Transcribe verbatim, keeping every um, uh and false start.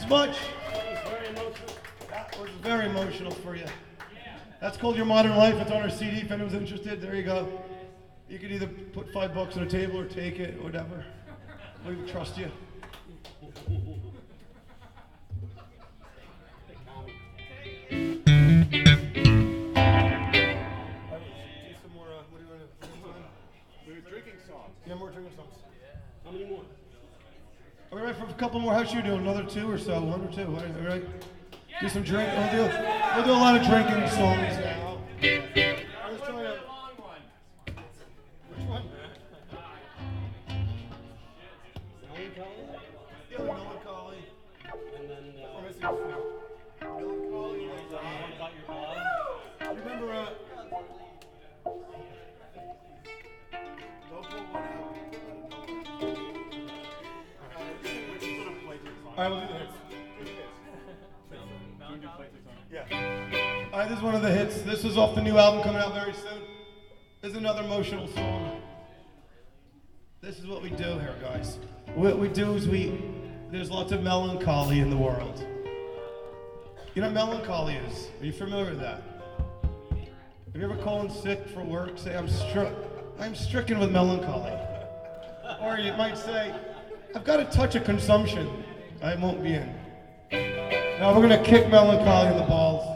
Thanks much. That was very emotional for you. That's called Your Modern Life. It's on our C D if anyone's interested. There you go. You can either put five bucks on a table or take it, whatever. We trust you. Yeah, more drinking songs. How many more? Are we ready for a couple more? How's you doing? Another two or so? One or two? All right? All right? Do some drink. We'll do, we'll do a lot of drinking songs now. I was trying to. Which one? Melancholy? Yeah, Melancholy. And then. Uh, Melancholy. uh, one about your blood. Remember, uh. Don't pull one out. Alright, we'll do the hits. Yeah. Alright, this is one of the hits. This is off the new album coming out very soon. This is another emotional song. This is what we do here, guys. What we do is we, there's lots of melancholy in the world. You know what melancholy is? Are you familiar with that? Have you ever called in sick for work? Say, I'm struck. I'm stricken with melancholy. Or you might say, I've got a touch of consumption. I won't be in. Now we're gonna kick melancholy in the balls.